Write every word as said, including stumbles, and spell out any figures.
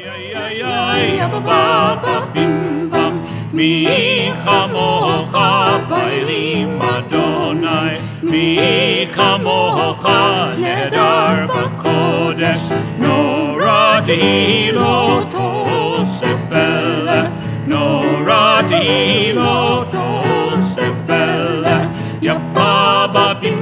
מי כמוך באלים אדוני, מי כמוך נהדר בקודש, נוראתי לא תוסף אלה, נוראתי לא תוסף אלה, יא בבא